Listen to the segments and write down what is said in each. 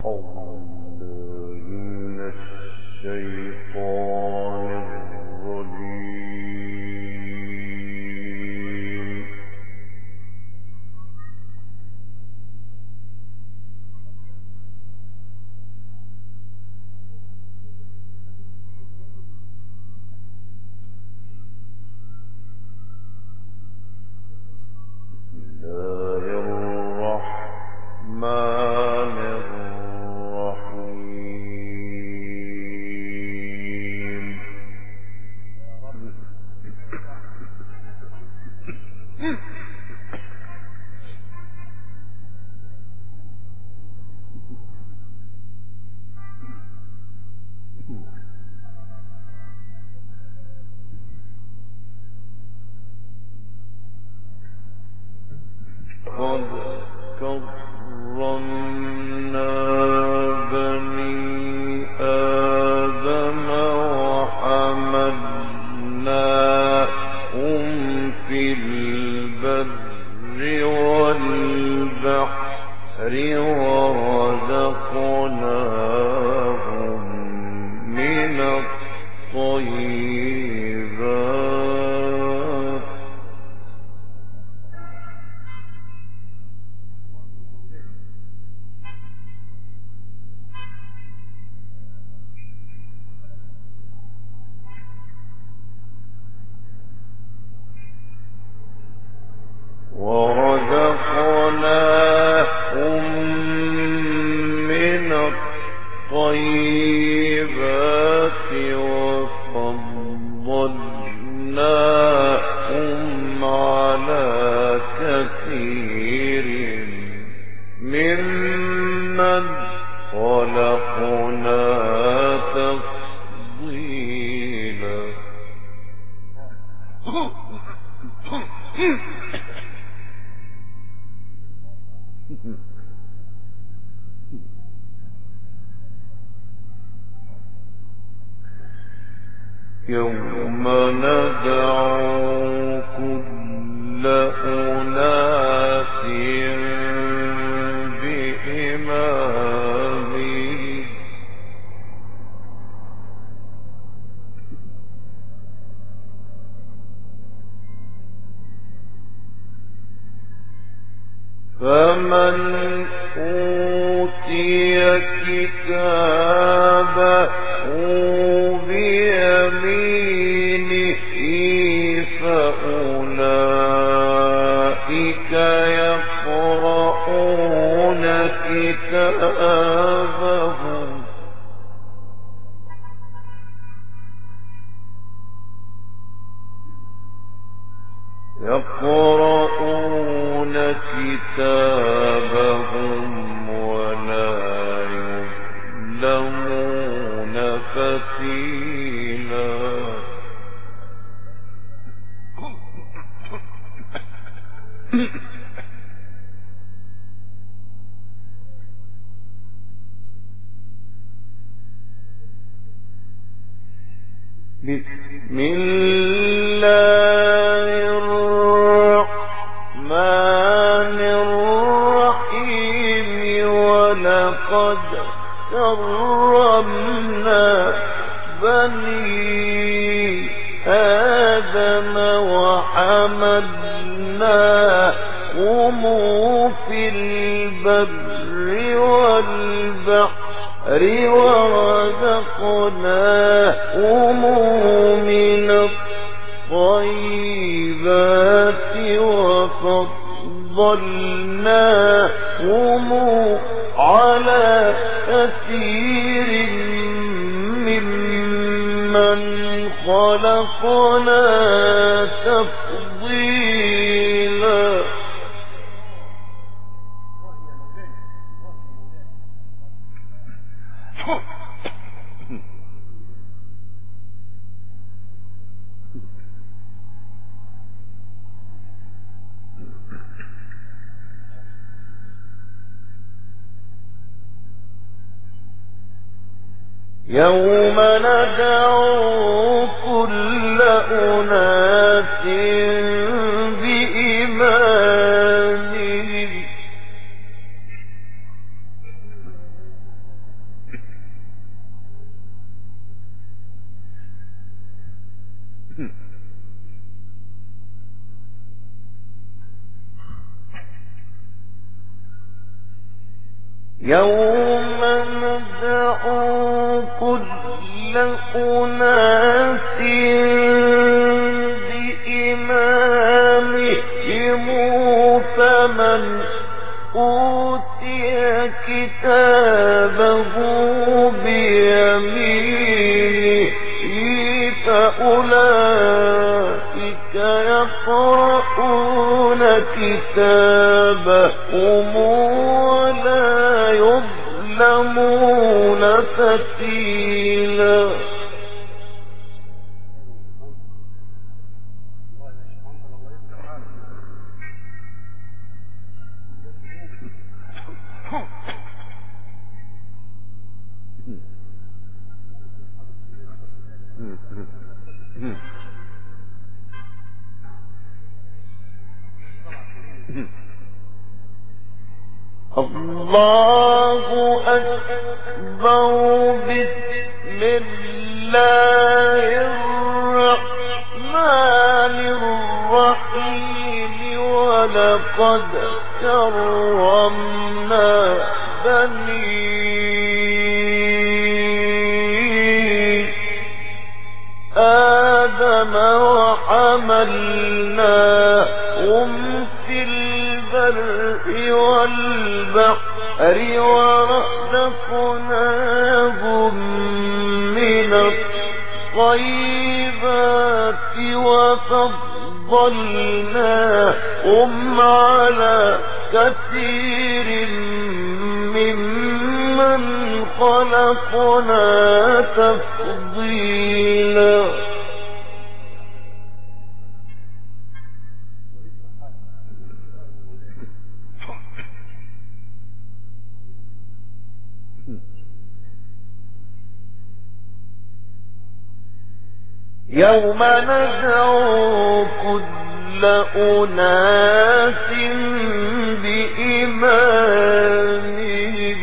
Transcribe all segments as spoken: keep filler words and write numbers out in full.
يوم ندعو كل أناس بإمامهم فمن أوتي كتابه بيمينه فأولئك يقرؤون كتابهم يقرؤون كتابهم ولا يظلمون فتيلا. بسم الله الرحمن الرحيم. ولقد كرمنا بني آدم وحملناهم في البر والبحر ورزقناهم من الطيبات وفضلناهم على كثير ممن خلقنا تفضيلا. يوم ندعو كل أناس بإمامهم يوم ندعو كل أناس بإمامهم فمن أوتي كتابه بيمينه فأولئك يقرؤون كتابهم ولا يظلمون فتيلا. الله أكبر. بسم الله الرحمن الرحيم. ولقد كرمنا بني آدم وحملناهم في البر والبحر ورزقناهم من الطيبات وفضلناهم على كثير ممن خلقنا تفضيلا. يوم ندعو كل أناس بإمامهم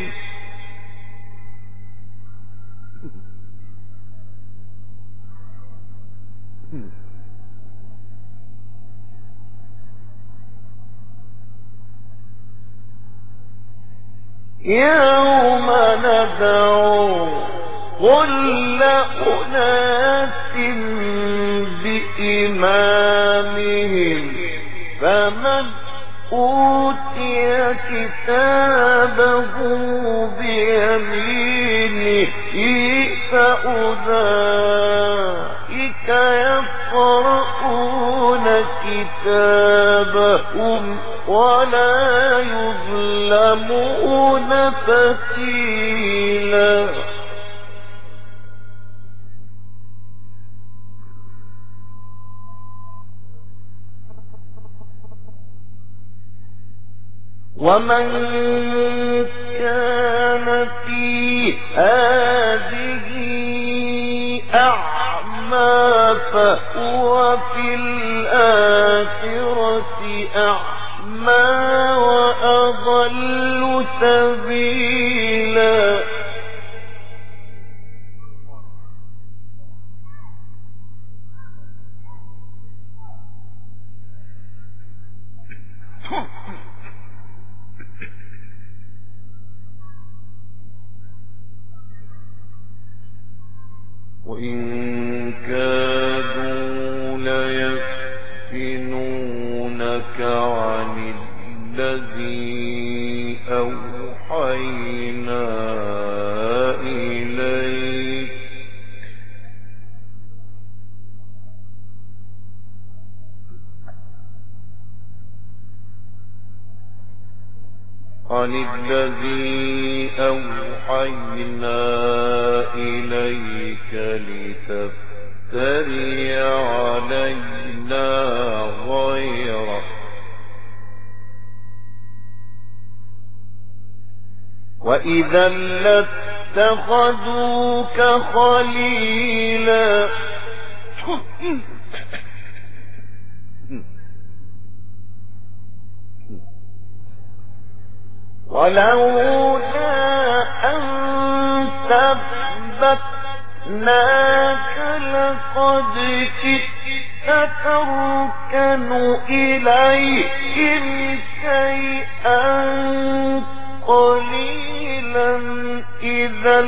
يوم ندعو كل أناس بإمامهم فمن أوتي كتابه بيمينه فأولئك يقرؤون كتابهم ولا يظلمون فتيلا. ومن كان في هذه أعمى فهو في الآخرة أعمى وأضل سبيلا. وإن كادوا ليفتنونك عن الذي أوحينا إليك عن الذي أوحينا إليك لتفتري علينا غيره وإذا لاتخذوك خليلا. ولولا أن ثبتناك لقد كدت تركن إليهم شيئا قليلا. إذا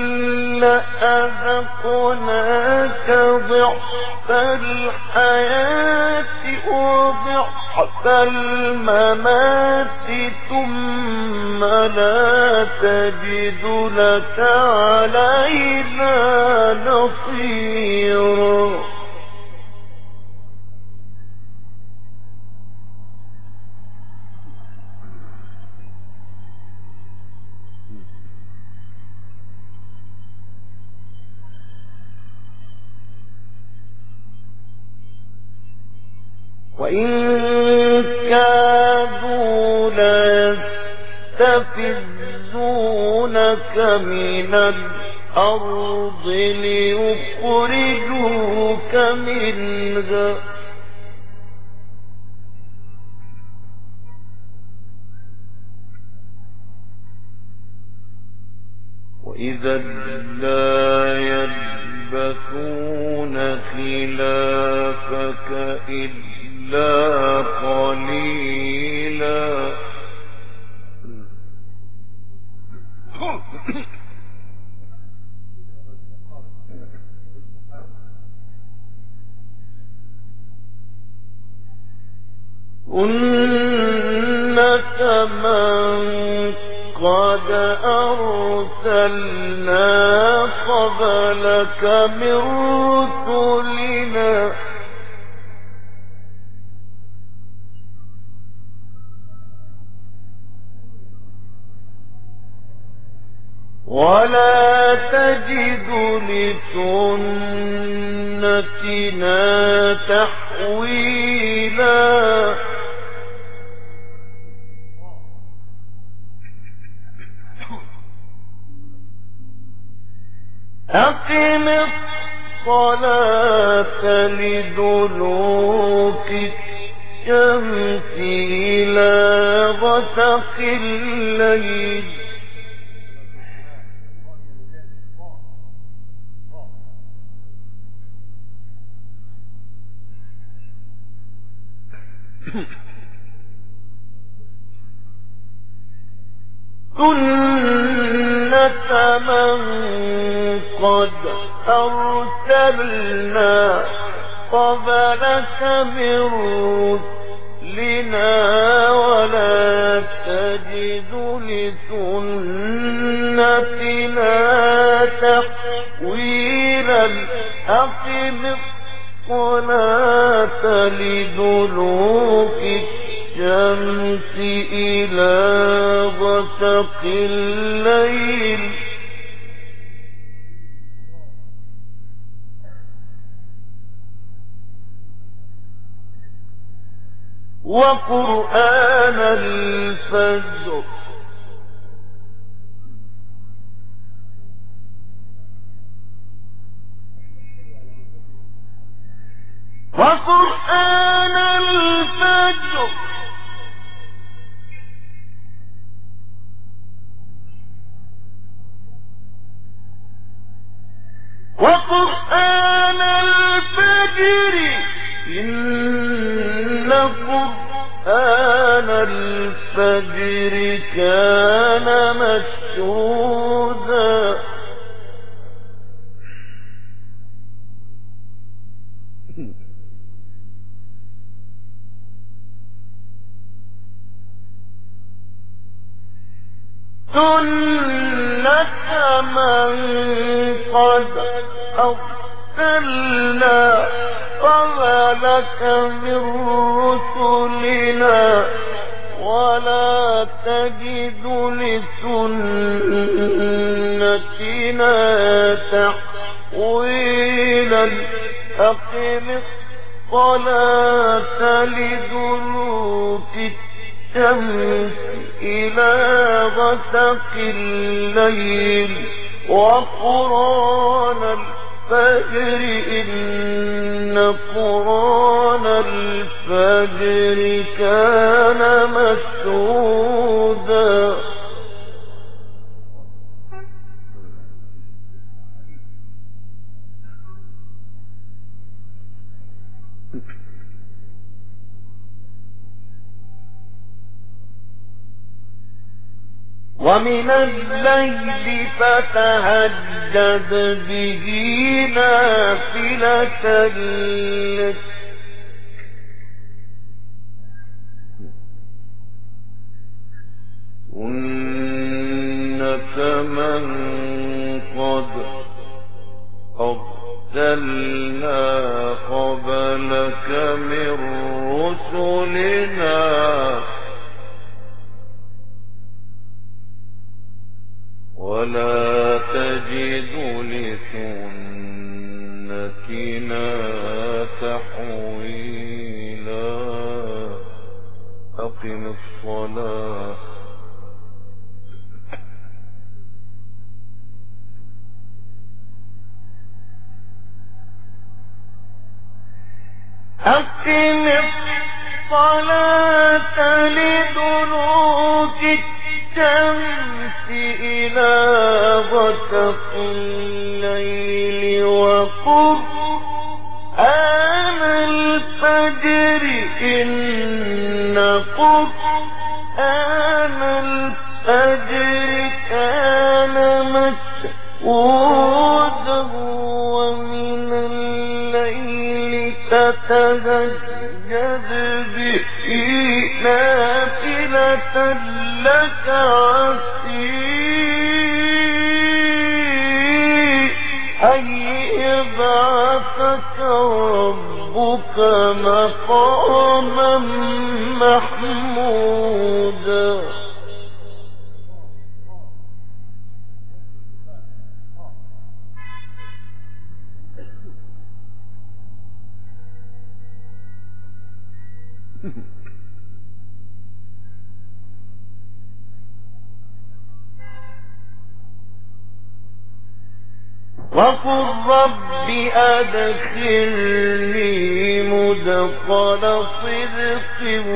لأذقناك ضعف الحياة وضعف الممات ثم لا تجد لك علينا نصيرا. وإن كادوا ليستفزونك من الأرض ليخرجوك منها وإذا لا يلبثون خلافك إلا قليلا. سنة من قد أرسلنا قبلك من رسلنا ولا تجد لسنتنا تحويلا. أقم الصلاة لدلوك الشمس إلى غسق الليل سنة من قد أرسلنا قبلك من رسلنا ولا تجد لسنتنا تحويلا. أقم الصلاة لدلوك الشمس إلى غسق الليل وقرآن الفجر وقرآن الفجر وقرآن الفجر إن قرآن الفجر كان مشهودا. سنة من قد أرسلنا قبلك من رسلنا ولا تجد لسنتنا تحويلا. أقم الصلاة لدلوك الشمس إلى غسق الليل وقرآن الفجر إن قرآن الفجر كان مشهودا. ومن الليل فتهجد به نافلة لك سنة من قد أرسلنا قبلك من رسلنا ولا تجد لسنتنا تحويلا أقم الصلاة أقم الصلاة لدلوك الشمس إلى غسق الليل وقرآن الفجر إن قرآن الفجر كان مشهودا ومن الليل فتهجد به نافلة لك عسى أن يبعثك ربك مقاما محمودا وقل رب أدخلني مدخل صدق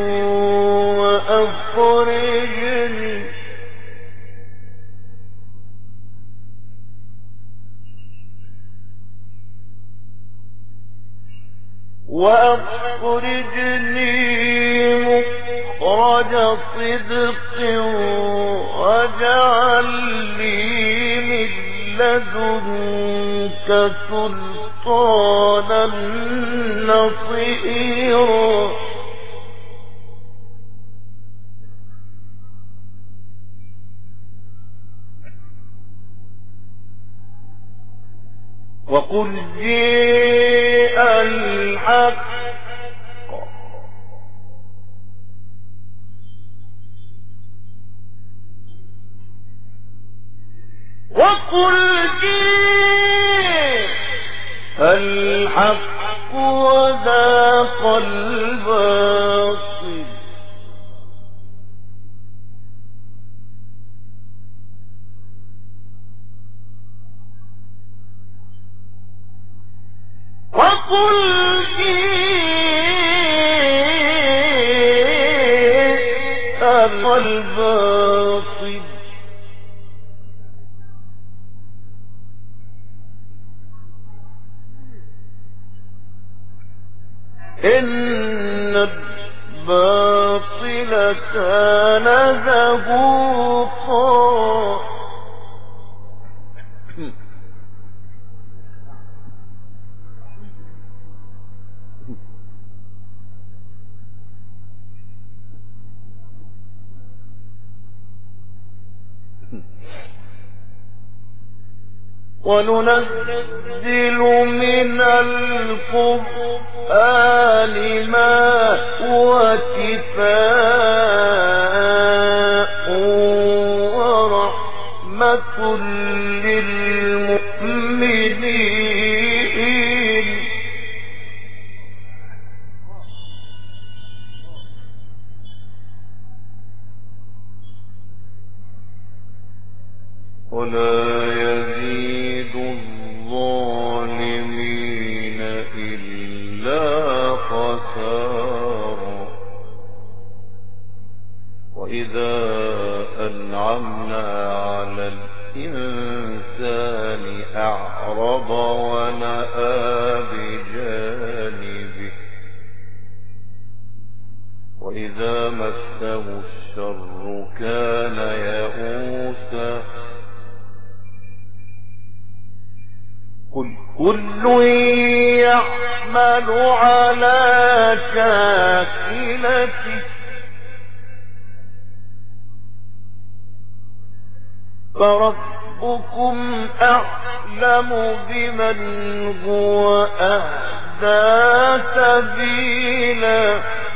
وأخرجني وأخرجني مخرج صدق واجعل لي من لدنك سلطانا نصيرا وقل جاء الحق وقل جاء الحق وذاق الباطل وقل جاء الباطل إن الباطل كان زهوقا وننزل من القرآن ما هو شفاء ورحمة للمؤمنين ولا يزيد الظالمين إلا خسارا وإذا أنعمنا على الإنسان أعرض ونأى بجانبه وإذا مسه والشر كان يئوسا قل كل يعمل على شاكلته فربكم أعلم بمن هو أهدى سبيلا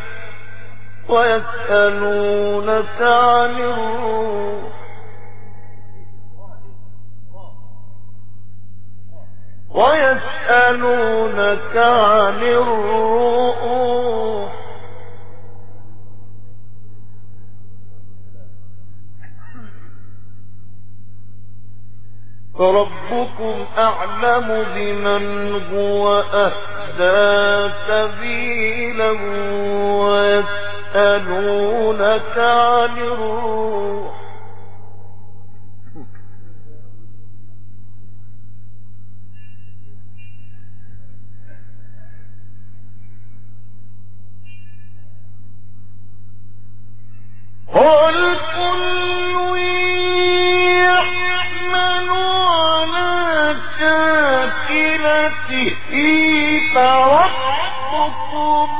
ويسألونك عن الروح ويسألونك عن الروح فربكم أعلم بمن هو أهدى سبيلا ويسألونك عن الروح قل كل يحمل على شاكلته فربكم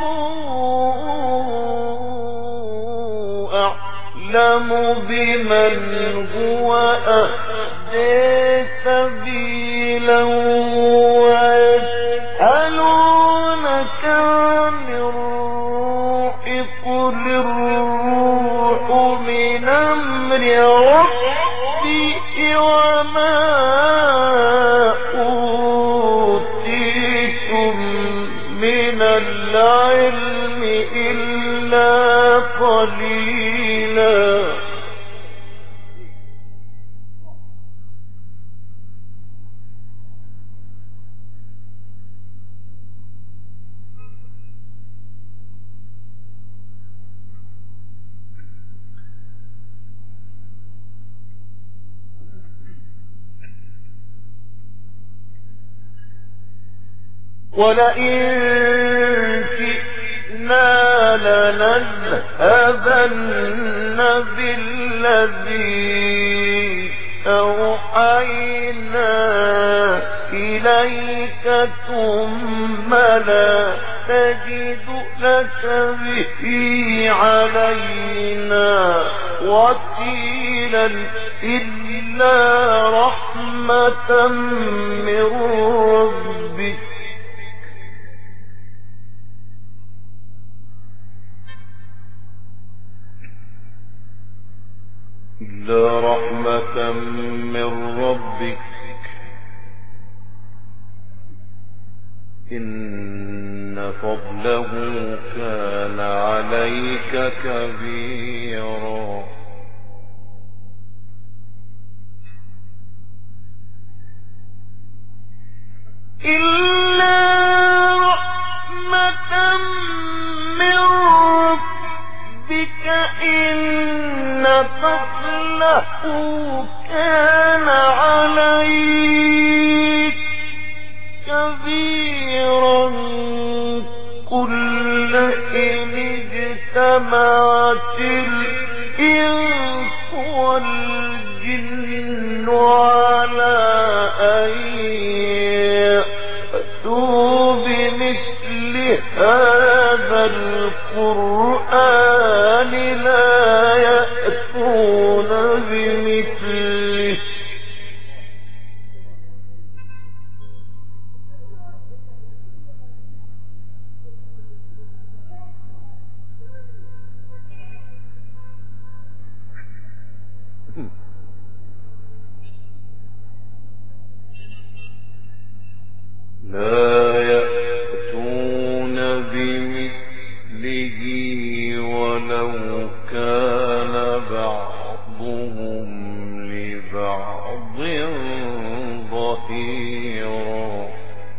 أعلم بمن هو أهدى سبيلا ويسألونك عن الروح قل الروح من أمر ربي وما أوتيتم من العلم إلا قليلا ولئن شئنا لنذهبن بالذي أوحينا إليك ثم لا تجد لك به علينا وكيلا إلا رحمة من ربك إلا رحمة من ربك إن فضله كان عليك كبيرا إلا رحمة من ربك إن فضله كان عليك كبيرا قل إن اجتمعت الإنس والجن على أن يأتوا بمثل هذا القرآن لا يأتون بمثله لا يأتون بمثله ولو كان بعضهم لبعض ظهيرا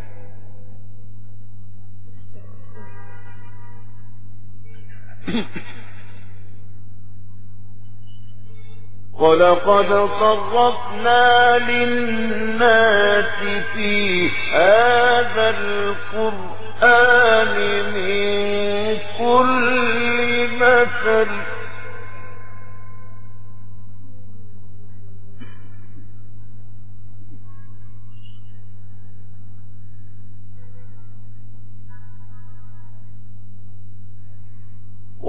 ولقد صرفنا للناس في هذا القرآن من كل مثل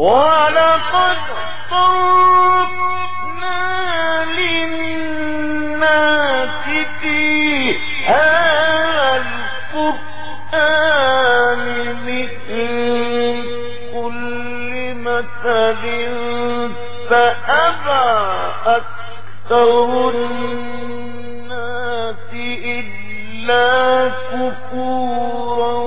ولقد صرفنا للناس في هذا القرآن من كل مثل فأبى أكثر الناس إلا كفورا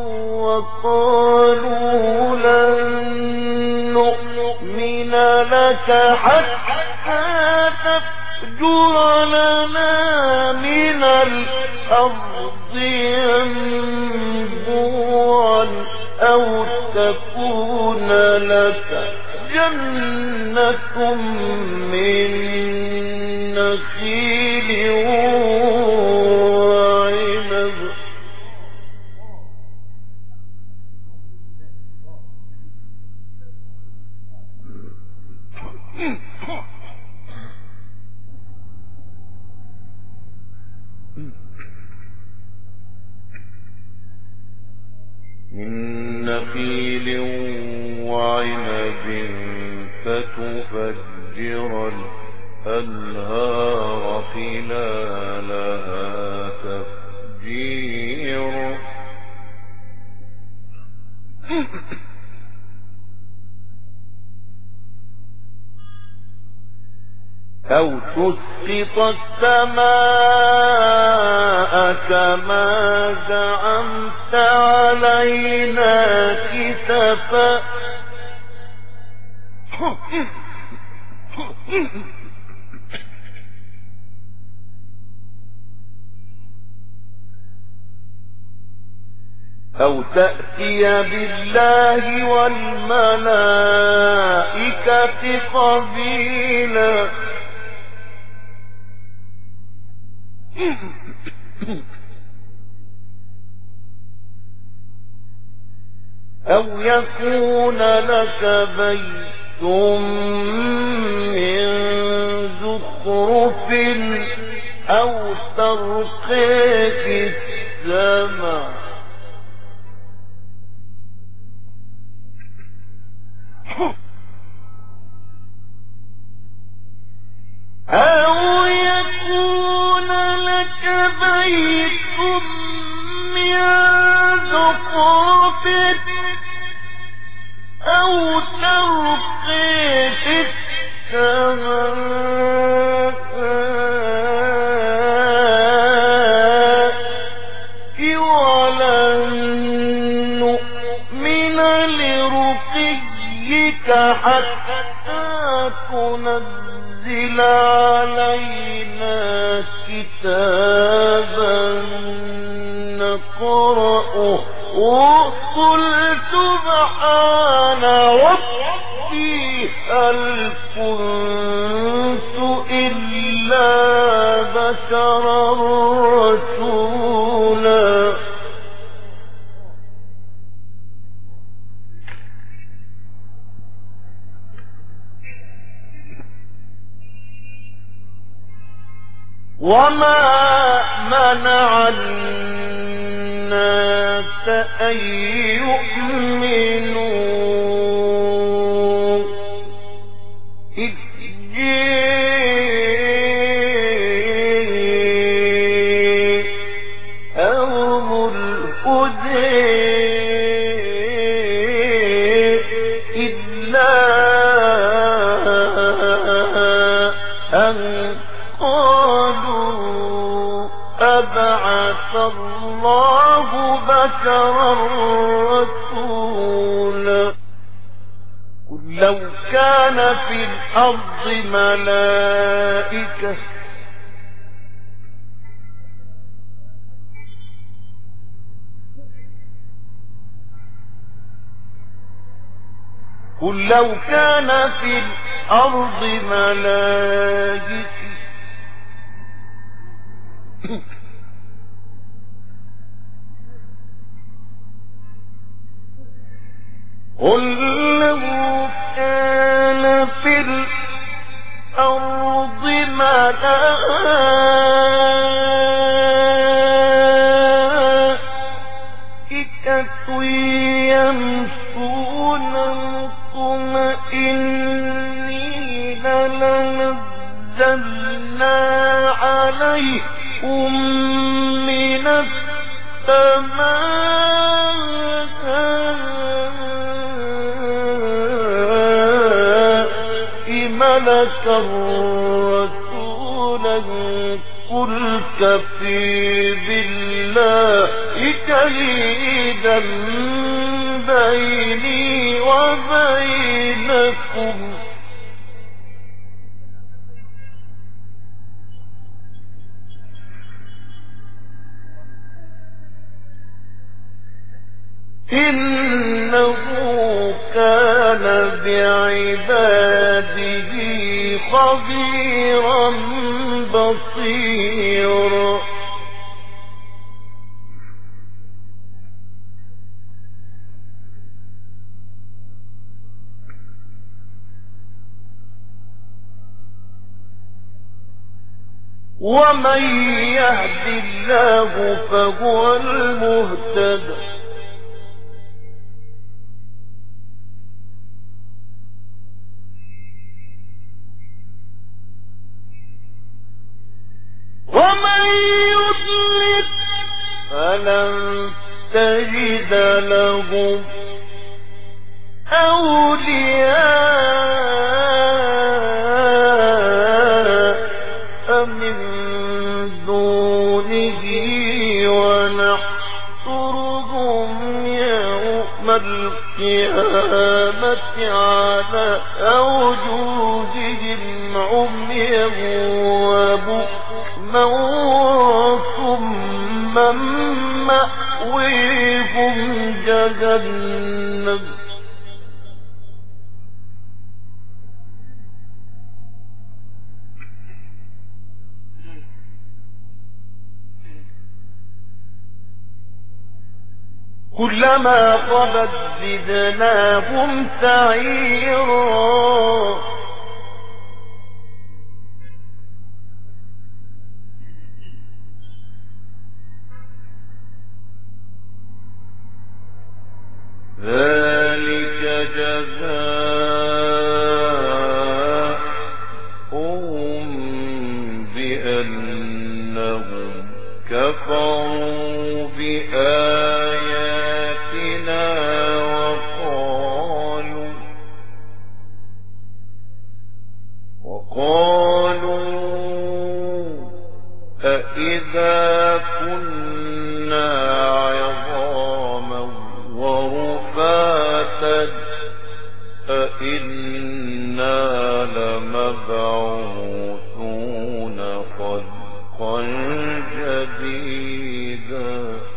وقالوا لن نؤمن لك حتى تفجر لنا من الأرض ينبوعا أو تكون لك جنة من نخيل وعنب من نخيل وعنب فتفجر الأنهار خلالها تفجير أو تسقط السماء كما زعمت علينا كسفا أو تأتي بالله والملائكة قبيلا أو يكون لك بيت من زخرف أو ترقي في السماء أو يكون لك بيت من زخرف أو ترقي في السماء ولن نؤمن لرقيك حتى تنزل علينا كتابا نقرأه قل سبحان ربي هل كنت إلا بشرا رسولا وما منع الناس أن يؤمنوا إذ جاءهم الهدى إلا أن أبعث الله بشرا رسولا قل لو كان في الأرض ملائكة قل لو كان في الأرض ملائكة قل لو كان في الأرض ملائكة يمشون من السماء ملكا رسولا قل كفي بالله شهيدا بيني وبينكم إنه كان بعباده خبيرا بصيرا ومن يهد الله فهو المهتد ومن يضلل فلن تجد لهم أولياء من دونه ونحشرهم يوم القيامة على وجوههم عميا وبكما ثم مأويهم جهنم كلما خبت زدناهم سعيرا ذلك جزاؤهم بأنهم كفروا بآياتنا وقالوا وقالوا أإذا كنا عظاما ورفاتا أإنا لمبعوثون خلقا جديدا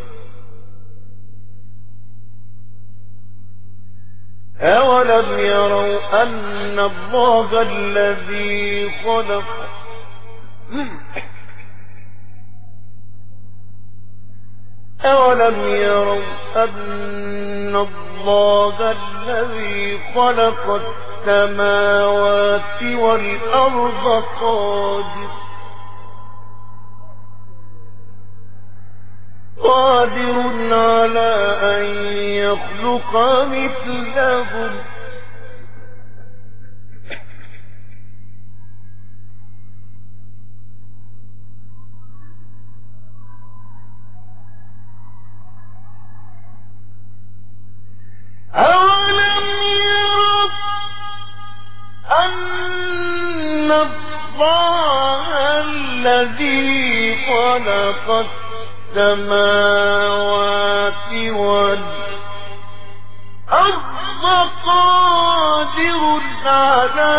أولم يروا أن الله الذي خلق أولم يروا أن الله الذي خلق السماوات والأرض قادر قادر على أن يخلق مثلهم أولم يروا أن الله الذي خلق السماوات والأرض قادر على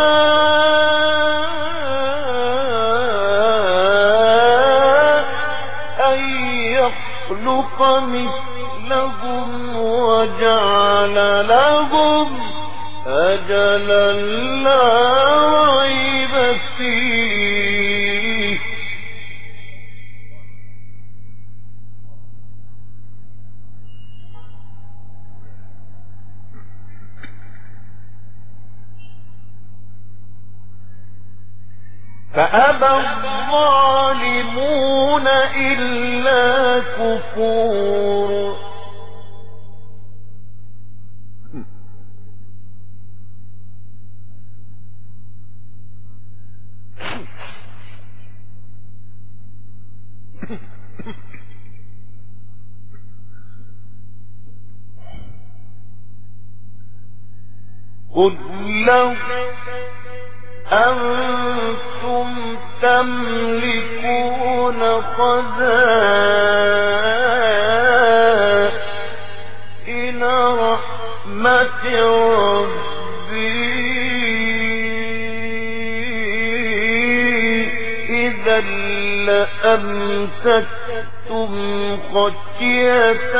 أن يخلق مثلهم وجعل لهم أجلا لا ريب فيه فأبى الظالمون إلا كفورا قل لو أنتم تملكون خزائن رحمة ربي إذا لأمسكتم خشية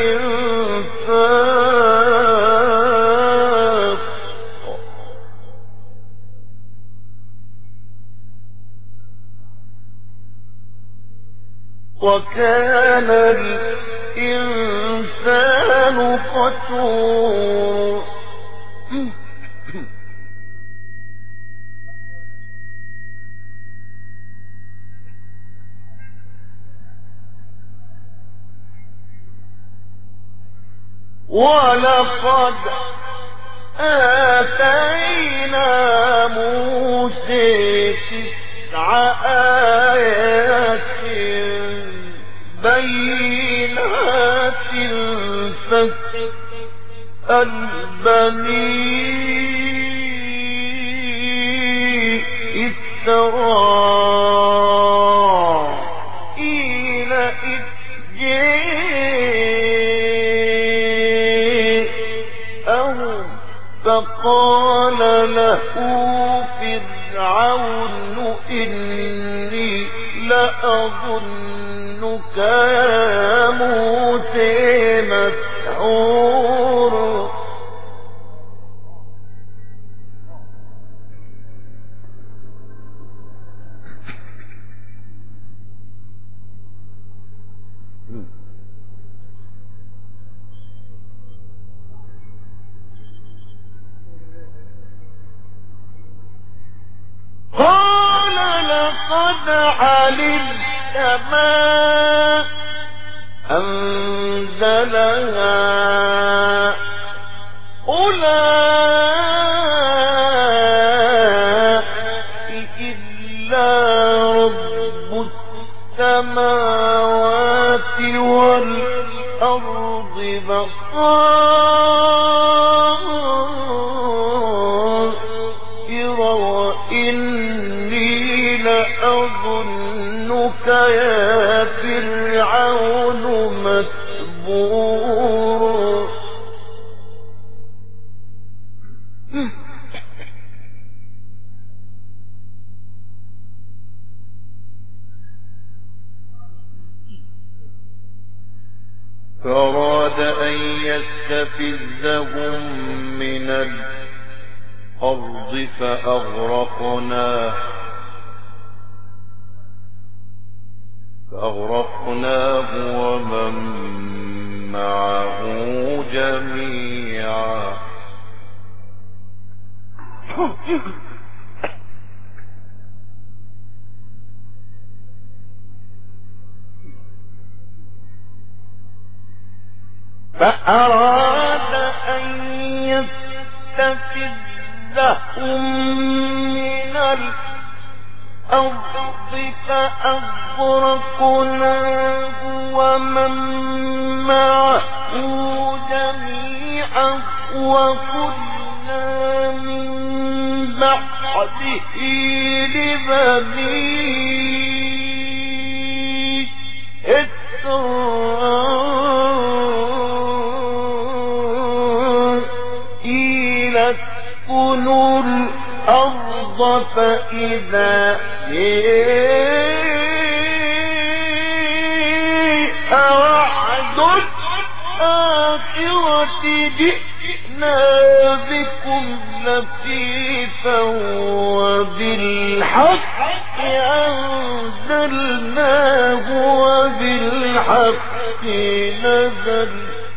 الإنفاق وكان الإنسان قتورا ولقد آتينا موسى تسع آيات بينات فاسأل بني إسرائيل إذ جاءهم فقال له فرعون إني لأظنك يا موسى مسحورا قال لقد علمت ما أنزل هؤلاء إلا رب السماوات والأرض بصائر وإني لأظنك يا فرعون مسبورا فأراد أن يستفزهم من الأرض فأغرقناه فأغرقناه ومن معه جميعا فأراد أن يستفزهم من الأرض فأغرقناه ومن معه جميعا وقلنا من بعده لبني إسرائيل اسكنوا الأرض فإذا جاء وعد الآخرة جئنا بكم لفيفا وبالحق أنزلناه وبالحق نزل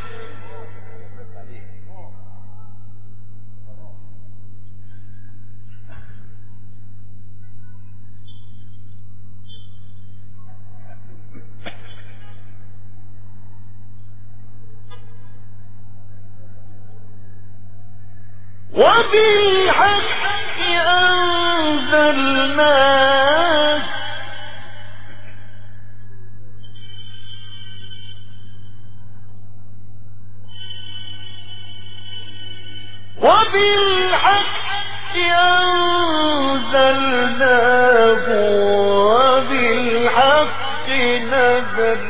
وبالحق أنزلناه وبالحق أنزلناه وبالحق نزل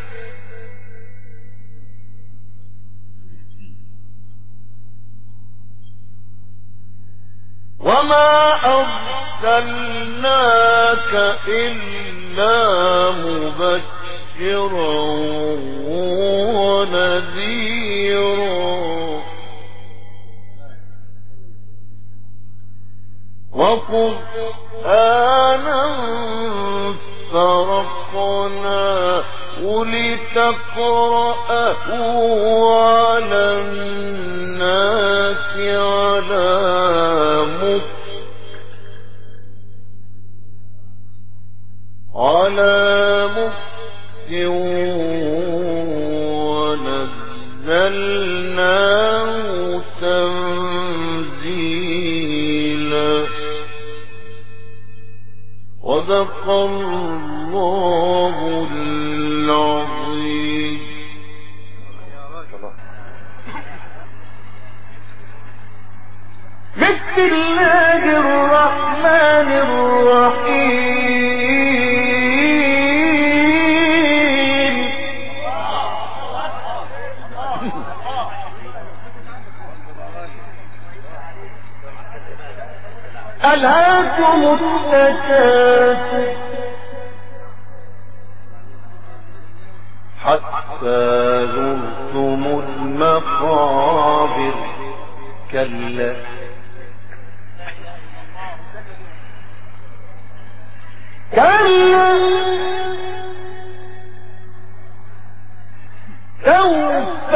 وما أرسلناك إلا مبشرا ونذيرا وقرآنا فرقناه لتقرأه على الناس على مكث على مكث ونزلناه تنزيلا صدق الله العظيم. بسم الله الرحمن الرحيم. ألهاكم التكاثر حتى زرتم المقابر كلا كلا سوف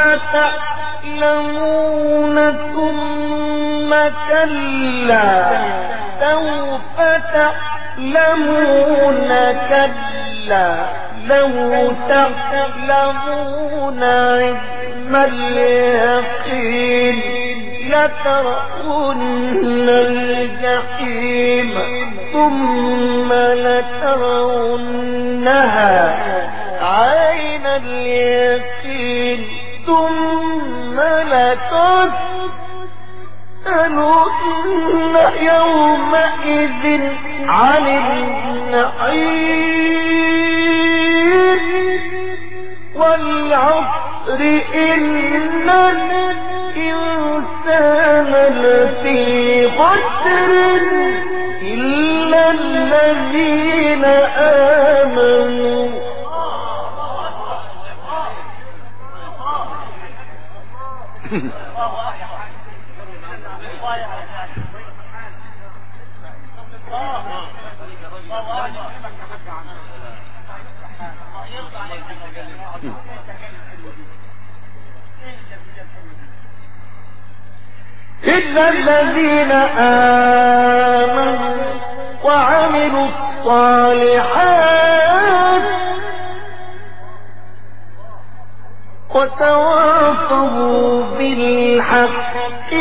تعلمون ثم كلا سوف تعلمون كلا لو تعلمون علم اليقين لترون الجحيم ثم لترونها عين اليقين ثم لتسألن يومئذ عن النعيم والعصر إن الإنسان لفي خسر إلا الذين آمنوا إلا الذين آمنوا وعملوا الصالحات وتواصوا بالحق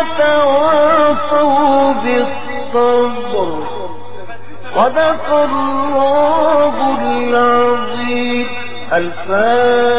وتواصوا بالصبر صدق الله العظيم. الفاتحة.